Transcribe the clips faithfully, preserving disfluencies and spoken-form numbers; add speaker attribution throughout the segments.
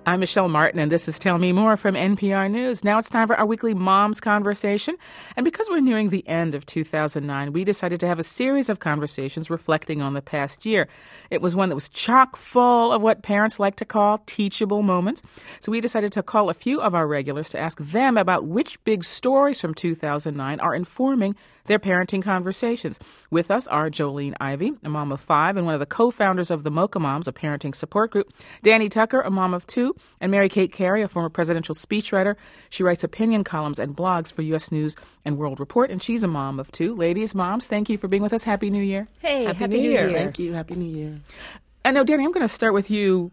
Speaker 1: I'm Michelle Martin, and this is Tell Me More from N P R News. Now it's time for our weekly Moms Conversation. And because we're nearing the end of two thousand nine, we decided to have a series of conversations reflecting on the past year. It was one that was chock full of what parents like to call teachable moments. So we decided to call a few of our regulars to ask them about which big stories from two thousand nine are informing their parenting conversations. With us are Jolene Ivey, a mom of five and one of the co-founders of the Mocha Moms, a parenting support group, Danny Tucker, a mom of two, and Mary Kate Carey, a former presidential speechwriter. She writes opinion columns and blogs for U S News and World Report, and she's a mom of two. Ladies, moms, thank you for being with us. Happy New Year.
Speaker 2: Hey,
Speaker 1: Happy,
Speaker 2: Happy
Speaker 1: New,
Speaker 2: New
Speaker 1: Year.
Speaker 2: Year.
Speaker 3: Thank you. Happy New Year.
Speaker 1: I know, Danny, I'm going to start with you.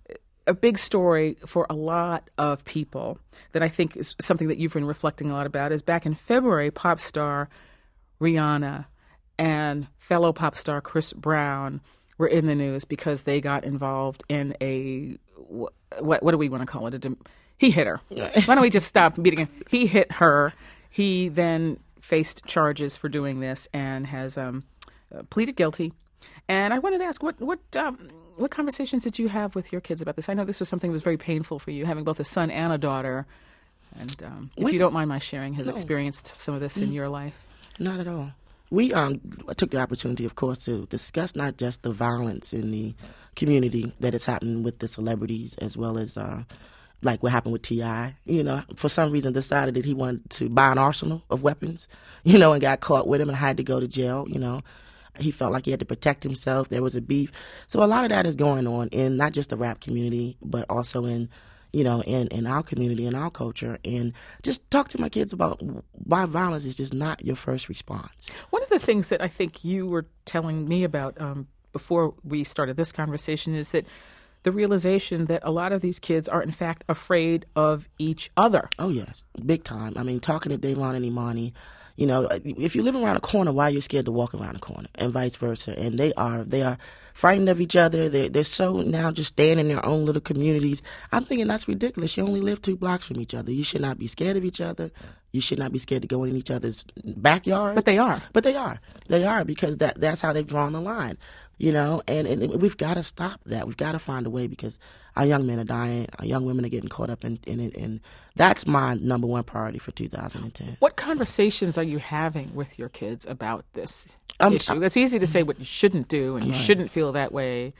Speaker 1: A big story for a lot of people that I think is something that you've been reflecting a lot about is back in February, pop star Rihanna and fellow pop star Chris Brown were in the news because they got involved in a, what, what do we want to call it? A, he hit her. Why don't we just stop beating him? He hit her. He then faced charges for doing this and has um, uh, pleaded guilty. And I wanted to ask, what what um, what conversations did you have with your kids about this? I know this was something that was very painful for you, having both a son and a daughter. And um, if
Speaker 3: we,
Speaker 1: you don't mind my sharing, has
Speaker 3: no.
Speaker 1: experienced some of this in your life?
Speaker 3: Not at all. We um, took the opportunity, of course, to discuss not just the violence in the community that is happening with the celebrities, as well as uh, like what happened with T I You know, for some reason decided that he wanted to buy an arsenal of weapons, you know, and got caught with him and had to go to jail, you know. He felt like he had to protect himself. There was a beef. So a lot of that is going on in not just the rap community, but also in, you know, in, in our community, in our culture. And just talk to my kids about why violence is just not your first response.
Speaker 1: One of the things that I think you were telling me about um, before we started this conversation is that the realization that a lot of these kids are, in fact, afraid of each other.
Speaker 3: Oh, yes. Big time. I mean, talking to Davon and Imani, you know, if you live around a corner, why are you scared to walk around a corner, and vice versa? And they are they are frightened of each other. They're, they're so now just staying in their own little communities. I'm thinking that's ridiculous. You only live two blocks from each other. You should not be scared of each other. You should not be scared to go in each other's backyards.
Speaker 1: But they are.
Speaker 3: But they are. They are because that that's how they've drawn the line. You know, and, and we've got to stop that. We've got to find a way because our young men are dying. Our young women are getting caught up in, in it. And that's my number one priority for two thousand ten.
Speaker 1: What conversations are you having with your kids about this
Speaker 3: um,
Speaker 1: issue? It's easy to say what you shouldn't do and you
Speaker 3: right.
Speaker 1: shouldn't feel that way.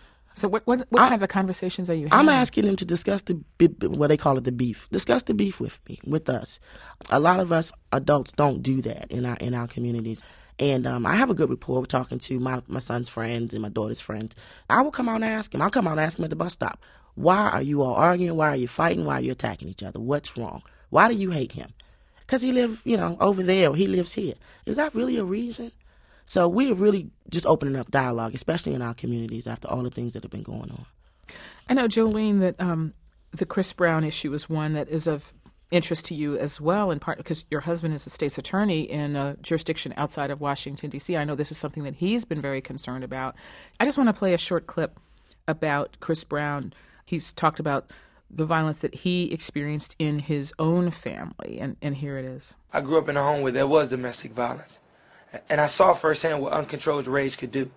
Speaker 1: So what what, what
Speaker 3: I,
Speaker 1: kinds of conversations are you having?
Speaker 3: I'm asking them to discuss the, what they call it, the beef. Discuss the beef with me, with us. A lot of us adults don't do that in our in our communities. And um, I have a good rapport talking to my, my son's friends and my daughter's friends. I will come out and ask him. I'll come out and ask him at the bus stop. Why are you all arguing? Why are you fighting? Why are you attacking each other? What's wrong? Why do you hate him? Because he lives, you know, over there or he lives here. Is that really a reason? So we're really just opening up dialogue, especially in our communities after all the things that have been going on.
Speaker 1: I know, Jolene, that um, the Chris Brown issue is one that is of interest to you as well, in part because your husband is a state's attorney in a jurisdiction outside of Washington, D C. I know this is something that he's been very concerned about. I just want to play a short clip about Chris Brown. He's talked about the violence that he experienced in his own family, and, and here it is.
Speaker 4: I grew up in a home where there was domestic violence, and I saw firsthand what uncontrolled rage could do.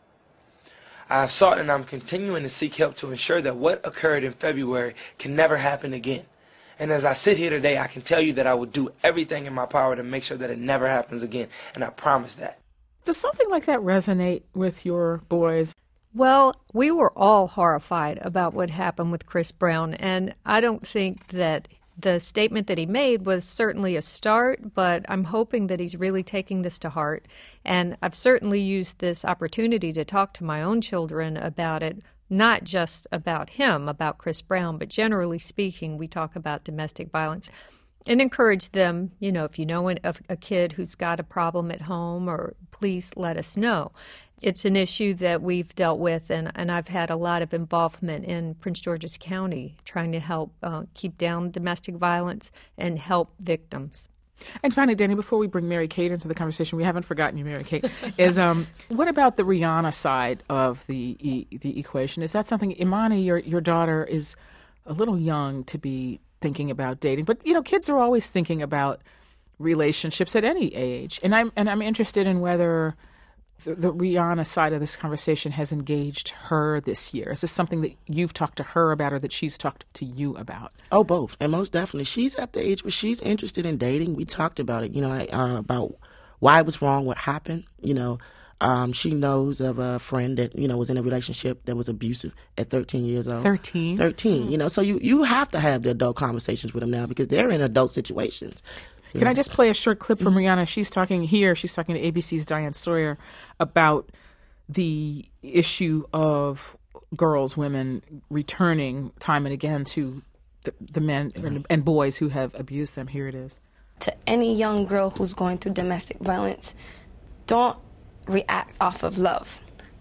Speaker 4: I sought and I'm continuing to seek help to ensure that what occurred in February can never happen again. And as I sit here today, I can tell you that I will do everything in my power to make sure that it never happens again. And I promise that.
Speaker 1: Does something like that resonate with your boys?
Speaker 2: Well, we were all horrified about what happened with Chris Brown. And I don't think that the statement that he made was certainly a start, but I'm hoping that he's really taking this to heart. And I've certainly used this opportunity to talk to my own children about it. Not just about him, about Chris Brown, but generally speaking, we talk about domestic violence and encourage them, you know, if you know a, a kid who's got a problem at home, or please let us know. It's an issue that we've dealt with, and, and I've had a lot of involvement in Prince George's County trying to help uh, keep down domestic violence and help victims.
Speaker 1: And finally, Danny, before we bring Mary Kate into the conversation, we haven't forgotten you, Mary Kate, is um, what about the Rihanna side of the e- the equation? Is that something, Imani, your your daughter is a little young to be thinking about dating, but you know, kids are always thinking about relationships at any age, and I'm and I'm interested in whether the, the Rihanna side of this conversation has engaged her this year? Is this something that you've talked to her about or that she's talked to you about?
Speaker 3: Oh, both. And most definitely. She's at the age where she's interested in dating. We talked about it, you know, uh, about why it was wrong, what happened. You know, um, she knows of a friend that, you know, was in a relationship that was abusive at thirteen years old.
Speaker 1: thirteen?
Speaker 3: thirteen. You know, so you, you have to have the adult conversations with them now because they're in adult situations.
Speaker 1: Can know? I just play a short clip from Rihanna? She's talking here, she's talking to A B C's Diane Sawyer about the issue of girls, women returning time and again to the, the men and, and boys who have abused them. Here it is.
Speaker 5: To any young girl who's going through domestic violence, don't react off of love.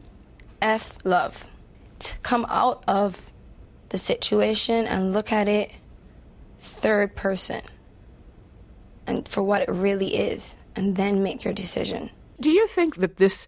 Speaker 5: F love. To come out of the situation and look at it third person and for what it really is, and then make your decision.
Speaker 1: Do you think that this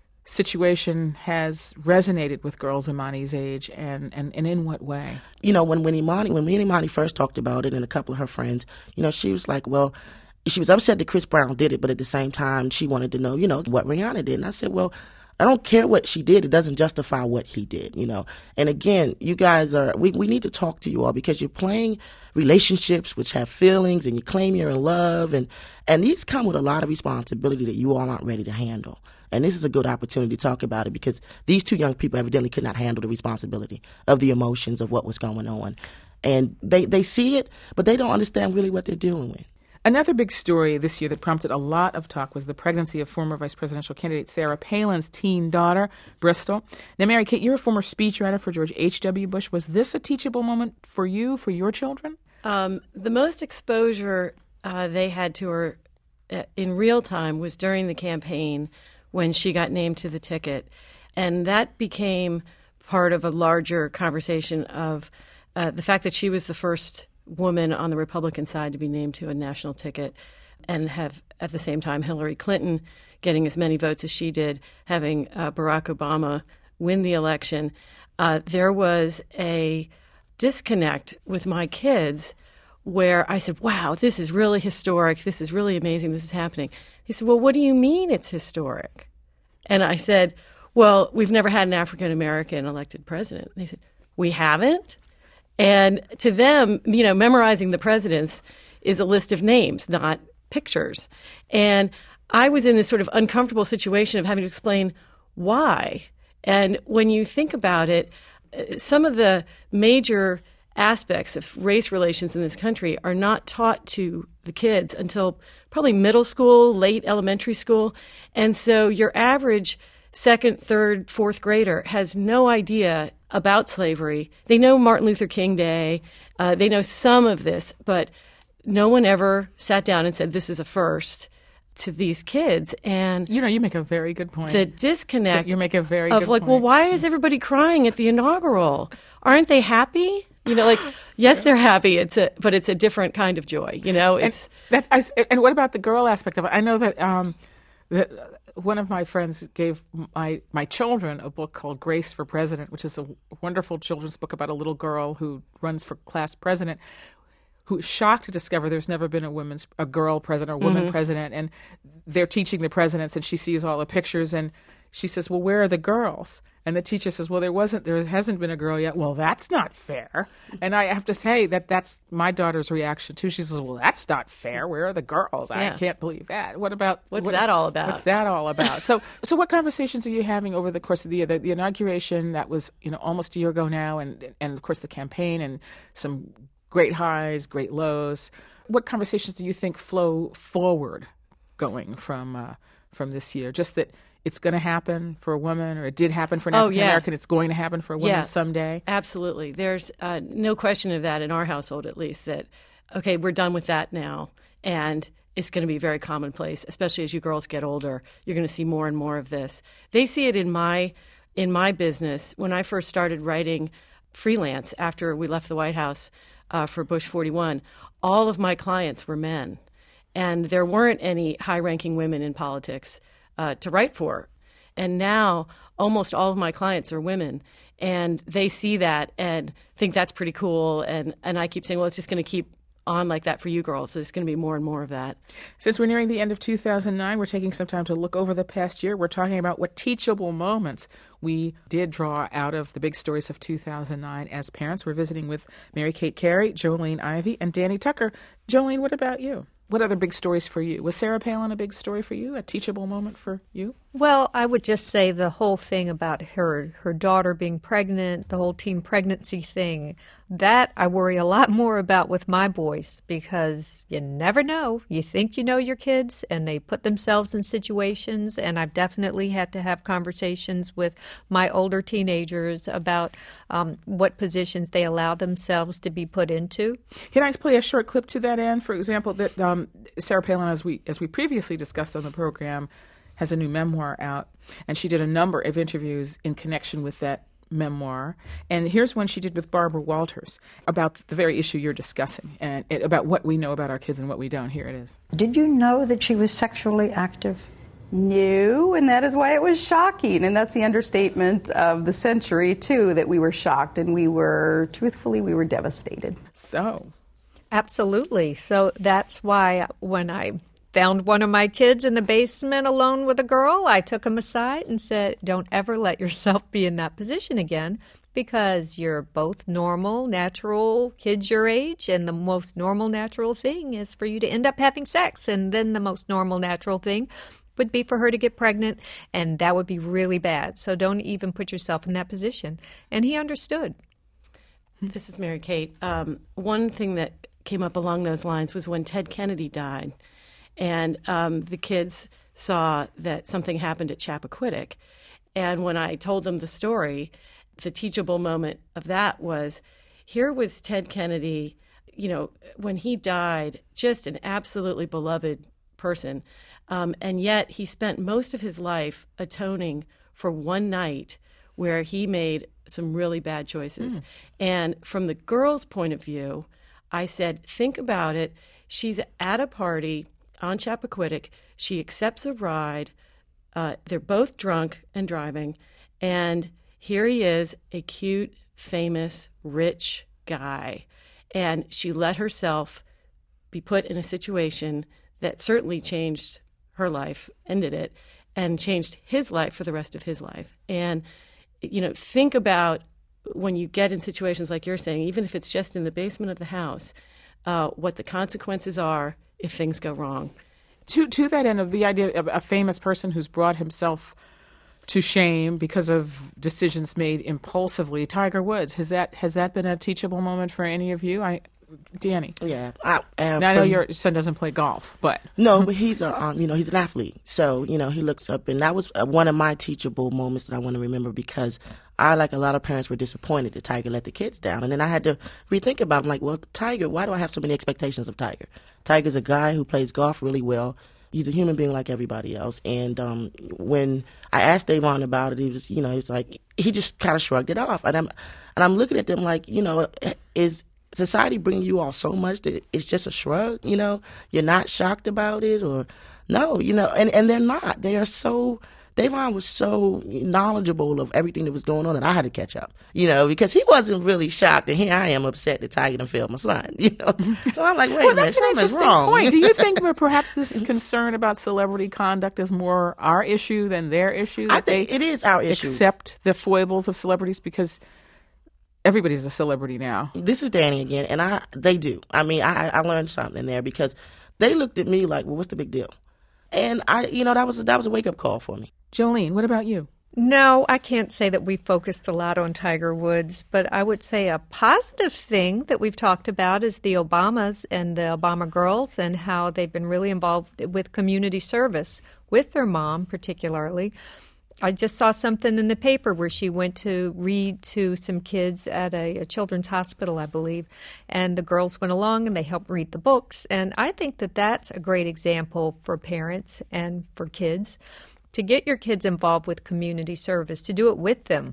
Speaker 1: situation has resonated with girls Imani's age, and, and, and in what way? You
Speaker 3: know, when, when Imani, when me and Imani first talked about it and a couple of her friends, you know, she was like, well, she was upset that Chris Brown did it, but at the same time, she wanted to know, you know, what Rihanna did. And I said, well, I don't care what she did. It doesn't justify what he did, you know. And again, you guys are, we, we need to talk to you all because you're playing relationships which have feelings and you claim you're in love. And, and these come with a lot of responsibility that you all aren't ready to handle. And this is a good opportunity to talk about it because these two young people evidently could not handle the responsibility of the emotions of what was going on. And they, they see it, but they don't understand really what they're dealing with.
Speaker 1: Another big story this year that prompted a lot of talk was the pregnancy of former vice presidential candidate Sarah Palin's teen daughter, Bristol. Now, Mary Kate, you're a former speechwriter for George H W. Bush. Was this a teachable moment for you, for your children?
Speaker 6: Um, the most exposure uh, they had to her uh, in real time was during the campaign when she got named to the ticket. And that became part of a larger conversation of uh, the fact that she was the first woman on the Republican side to be named to a national ticket, and have at the same time Hillary Clinton getting as many votes as she did, having uh, Barack Obama win the election. Uh, there was a disconnect with my kids where I said, wow, this is really historic. This is really amazing. This is happening. He said, well, what do you mean it's historic? And I said, well, we've never had an African-American elected president. And they said, we haven't? And to them, you know, memorizing the presidents is a list of names, not pictures. And I was in this sort of uncomfortable situation of having to explain why. And when you think about it, some of the major aspects of race relations in this country are not taught to the kids until probably middle school, late elementary school. And so your average second, third, fourth grader has no idea about slavery. They know Martin Luther King Day. Uh, they know some of this, but no one ever sat down and said, this is a first to these kids. And
Speaker 1: you know, you make a very good point.
Speaker 6: The disconnect
Speaker 1: you make a very
Speaker 6: of
Speaker 1: good
Speaker 6: like,
Speaker 1: point.
Speaker 6: well, why is everybody crying at the inaugural? Aren't they happy? You know, like, yes, they're happy. It's a, but it's a different kind of joy. You know, it's
Speaker 1: and, that's, I, and what about the girl aspect of it? I know that um, that one of my friends gave my my children a book called Grace for President, which is a wonderful children's book about a little girl who runs for class president, who is shocked to discover there's never been a women's a girl president or woman mm-hmm. president, and they're teaching the presidents, and she sees all the pictures, and she says, well, where are the girls? And the teacher says, well, there wasn't, there hasn't been a girl yet. Well, that's not fair. And I have to say that that's my daughter's reaction too. She says, well, that's not fair. Where are the girls?
Speaker 6: Yeah.
Speaker 1: I can't believe that. What about
Speaker 6: what's
Speaker 1: what,
Speaker 6: that all about?
Speaker 1: What's that all about? so, so what conversations are you having over the course of the year? The, the inauguration that was, you know, almost a year ago now, and and of course the campaign and some great highs, great lows. What conversations do you think flow forward, going from uh, from this year? Just that it's going to happen for a woman, or it did happen for an
Speaker 6: oh,
Speaker 1: African American. Yeah. It's going to happen for a woman
Speaker 6: yeah,
Speaker 1: someday.
Speaker 6: Absolutely. There's uh, no question of that in our household, at least, that, okay, we're done with that now. And it's going to be very commonplace, especially as you girls get older. You're going to see more and more of this. They see it in my in my business. When I first started writing freelance after we left the White House uh, for Bush forty-one, all of my clients were men. And there weren't any high-ranking women in politics Uh, to write for. And now almost all of my clients are women, and they see that and think that's pretty cool. And, and I keep saying, well, it's just going to keep on like that for you girls. There's going to be more and more of that.
Speaker 1: Since we're nearing the end of two thousand nine, we're taking some time to look over the past year. We're talking about what teachable moments we did draw out of the big stories of two thousand nine as parents. We're visiting with Mary Kate Carey, Jolene Ivey, and Danny Tucker. Jolene, what about you? What other big stories for you? Was Sarah Palin a big story for you, a teachable moment for you?
Speaker 2: Well, I would just say the whole thing about her her daughter being pregnant, the whole teen pregnancy thing, that I worry a lot more about with my boys, because you never know. You think you know your kids, and they put themselves in situations, and I've definitely had to have conversations with my older teenagers about um, what positions they allow themselves to be put into.
Speaker 1: Can I play a short clip to that end? For example, that um, Sarah Palin, as we as we previously discussed on the program, has a new memoir out, and she did a number of interviews in connection with that memoir. And here's one she did with Barbara Walters about the very issue you're discussing, and it, about what we know about our kids and what we don't. Here it is.
Speaker 7: Did you know that she was sexually active?
Speaker 8: No, and that is why it was shocking. And that's the understatement of the century, too, that we were shocked, and we were, truthfully, we were devastated.
Speaker 1: So.
Speaker 2: Absolutely. So that's why when I found one of my kids in the basement alone with a girl, I took him aside and said, don't ever let yourself be in that position again, because you're both normal, natural kids your age, and the most normal, natural thing is for you to end up having sex. And then the most normal, natural thing would be for her to get pregnant, and that would be really bad. So don't even put yourself in that position. And he understood.
Speaker 6: This is Mary Kate. Um, one thing that came up along those lines was when Ted Kennedy died. And um, the kids saw that something happened at Chappaquiddick. And when I told them the story, the teachable moment of that was, here was Ted Kennedy, you know, when he died, just an absolutely beloved person. Um, and yet he spent most of his life atoning for one night where he made some really bad choices. Mm. And from the girl's point of view, I said, think about it. She's at a party on Chappaquiddick. She accepts a ride. Uh, they're both drunk and driving. And here he is, a cute, famous, rich guy. And she let herself be put in a situation that certainly changed her life, ended it, and changed his life for the rest of his life. And, you know, think about when you get in situations like you're saying, even if it's just in the basement of the house, uh, what the consequences are if things go wrong.
Speaker 1: To to that end of the idea of a famous person who's brought himself to shame because of decisions made impulsively, Tiger Woods, has that has that been a teachable moment for any of you? I, Danny.
Speaker 3: Yeah, I, uh,
Speaker 1: now, I know your son doesn't play golf, but
Speaker 3: no, but he's a um, you know he's an athlete, so you know he looks up, and that was one of my teachable moments that I want to remember, because I, like a lot of parents, were disappointed that Tiger let the kids down. And then I had to rethink about it. I'm like, well, Tiger, why do I have so many expectations of Tiger? Tiger's a guy who plays golf really well. He's a human being like everybody else. And um, when I asked Davon about it, he was, you know, he was like, he just kind of shrugged it off. And I'm, and I'm looking at them like, you know, is society bringing you all so much that it's just a shrug? You know, you're not shocked about it, or no, you know, and, and they're not. They are so... Davon was so knowledgeable of everything that was going on that I had to catch up, you know, because he wasn't really shocked, and here I am upset that Tiger done failed my son, you know. So I'm like, wait
Speaker 1: well,
Speaker 3: a minute, something's wrong.
Speaker 1: Point. Do you think perhaps this concern about celebrity conduct is more our issue than their issue?
Speaker 3: I think it is our issue.
Speaker 1: Accept the foibles of celebrities, because everybody's a celebrity now.
Speaker 3: This is Danny again, and I they do. I mean, I, I learned something there, because they looked at me like, well, what's the big deal? And I, you know, that was that was a wake up call for me.
Speaker 1: Jolene, what about you?
Speaker 2: No, I can't say that we focused a lot on Tiger Woods, but I would say a positive thing that we've talked about is the Obamas and the Obama girls, and how they've been really involved with community service with their mom particularly. I just saw something in the paper where she went to read to some kids at a, a children's hospital, I believe, and the girls went along and they helped read the books. And I think that that's a great example for parents and for kids, to get your kids involved with community service, to do it with them.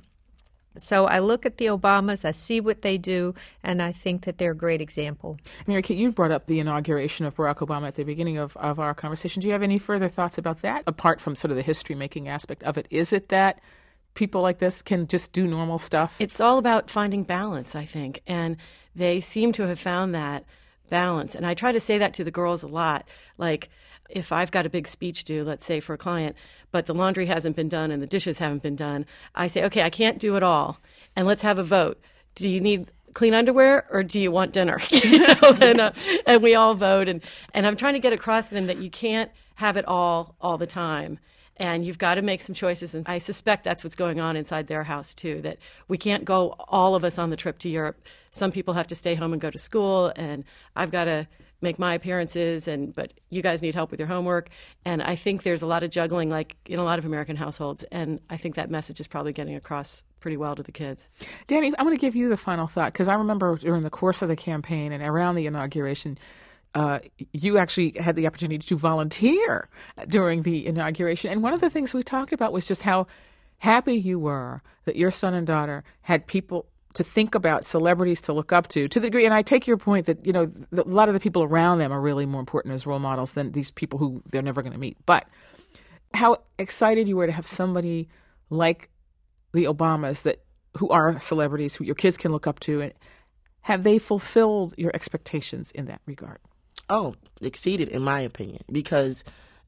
Speaker 2: So I look at the Obamas, I see what they do, and I think that they're a great example.
Speaker 1: Mary Kate, you brought up the inauguration of Barack Obama at the beginning of, of our conversation. Do you have any further thoughts about that, apart from sort of the history-making aspect of it? Is it that people like this can just do normal stuff?
Speaker 6: It's all about finding balance, I think, and they seem to have found that balance. And I try to say that to the girls a lot. Like, if I've got a big speech due, let's say for a client, but the laundry hasn't been done and the dishes haven't been done, I say, okay, I can't do it all. And let's have a vote. Do you need clean underwear or do you want dinner? you know? and, uh, and we all vote. And, and I'm trying to get across to them that you can't have it all all the time. And you've got to make some choices. And I suspect that's what's going on inside their house, too, that we can't go all of us on the trip to Europe. Some people have to stay home and go to school, and I've got to make my appearances, and but you guys need help with your homework. And I think there's a lot of juggling, like in a lot of American households, and I think that message is probably getting across pretty well to the kids.
Speaker 1: Danny, I'm going to give you the final thought, because I remember during the course of the campaign and around the inauguration, Uh, you actually had the opportunity to volunteer during the inauguration. And one of the things we talked about was just how happy you were that your son and daughter had people to think about, celebrities to look up to, to the degree, and I take your point that, you know, the, a lot of the people around them are really more important as role models than these people who they're never going to meet. But how excited you were to have somebody like the Obamas that who are celebrities who your kids can look up to, and have they fulfilled your expectations in that regard?
Speaker 3: Oh, exceeded, in my opinion, because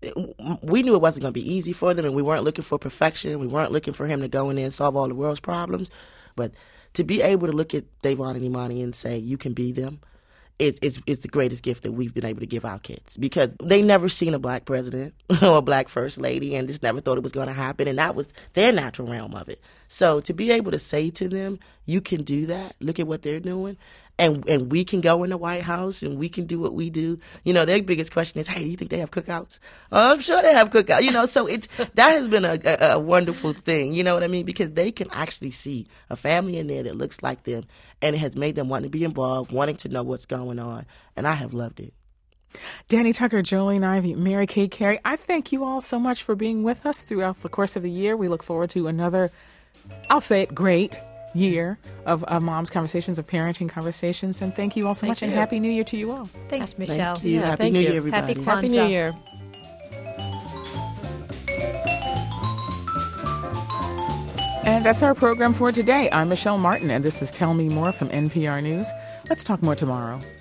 Speaker 3: we knew it wasn't going to be easy for them, and we weren't looking for perfection. We weren't looking for him to go in there and solve all the world's problems. But to be able to look at Davon and Imani and say, you can be them, is is is the greatest gift that we've been able to give our kids, because they never seen a black president or a black first lady and just never thought it was going to happen, and that was their natural realm of it. So to be able to say to them, you can do that, look at what they're doing, and and we can go in the White House and we can do what we do. You know, their biggest question is, hey, do you think they have cookouts? Oh, I'm sure they have cookouts. You know, so it's that has been a, a, a wonderful thing, you know what I mean? Because they can actually see a family in there that looks like them, and it has made them want to be involved, wanting to know what's going on, and I have loved it.
Speaker 1: Danny Tucker, Jolene Ivey, Mary Kay Carey, I thank you all so much for being with us throughout the course of the year. We look forward to another, I'll say it, great year of, of Mom's Conversations, of Parenting Conversations. And thank you all so
Speaker 6: thank
Speaker 1: much,
Speaker 6: you.
Speaker 1: and Happy New Year to you all.
Speaker 2: Thanks, Michelle.
Speaker 3: Thank you.
Speaker 6: Yeah,
Speaker 3: Happy
Speaker 6: thank
Speaker 3: New
Speaker 6: you.
Speaker 3: Year, everybody.
Speaker 2: Happy
Speaker 6: Happy New
Speaker 2: Kwanzaa.
Speaker 6: Year.
Speaker 1: And that's our program for today. I'm Michelle Martin, and this is Tell Me More from N P R News. Let's talk more tomorrow.